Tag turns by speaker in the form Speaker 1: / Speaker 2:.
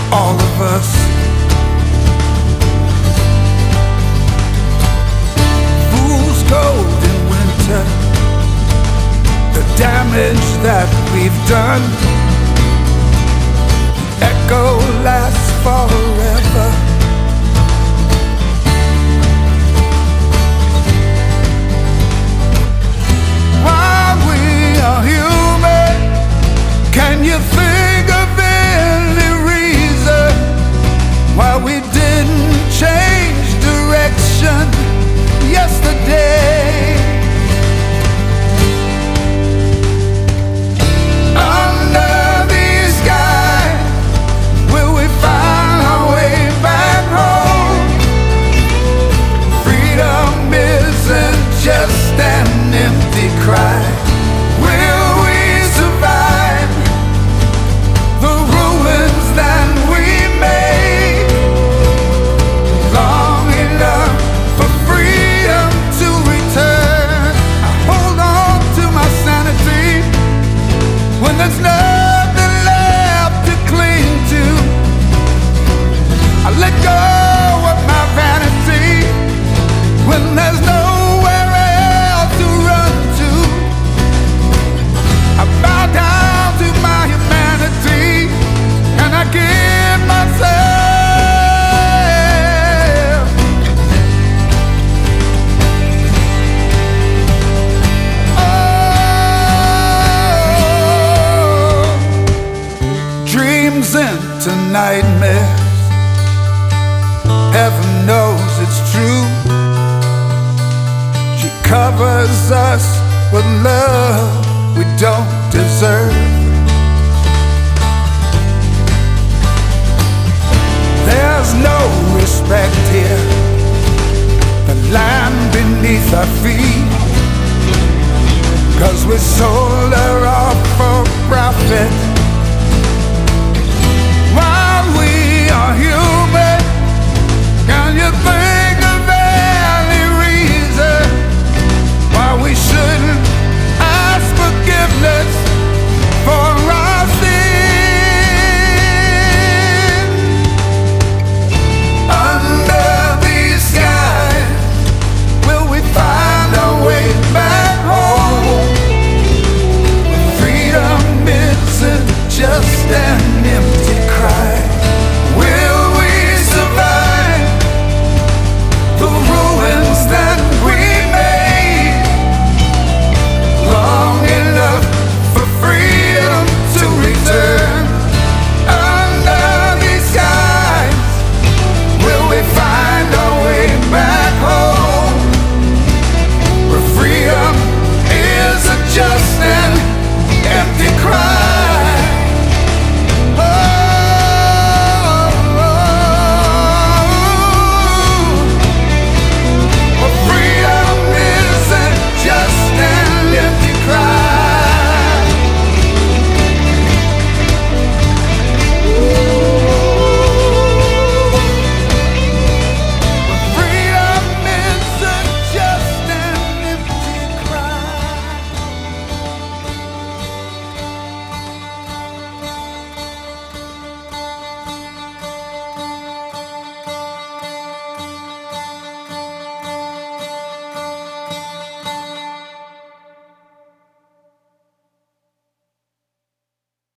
Speaker 1: all of us. Fool's gold in winter, the damage that we've done, echo lasts forever. While we are human, can you think of any reason why we didn't change direction yesterday? Under the sky, will we find our way back home? Freedom isn't just an empty cry. Will we survive the ruins that we made? Long enough for freedom to return. I hold on to my sanity when there's nothing left to cling to. I let go of my vanity when there's nowhere else to run to. I bow down to my humanity and I give myself. Oh, dreams into nightmares. Heaven knows it's true. She covers us with love we don't deserve. There's no respect here, the land beneath our feet, 'cause we sold her off for profit.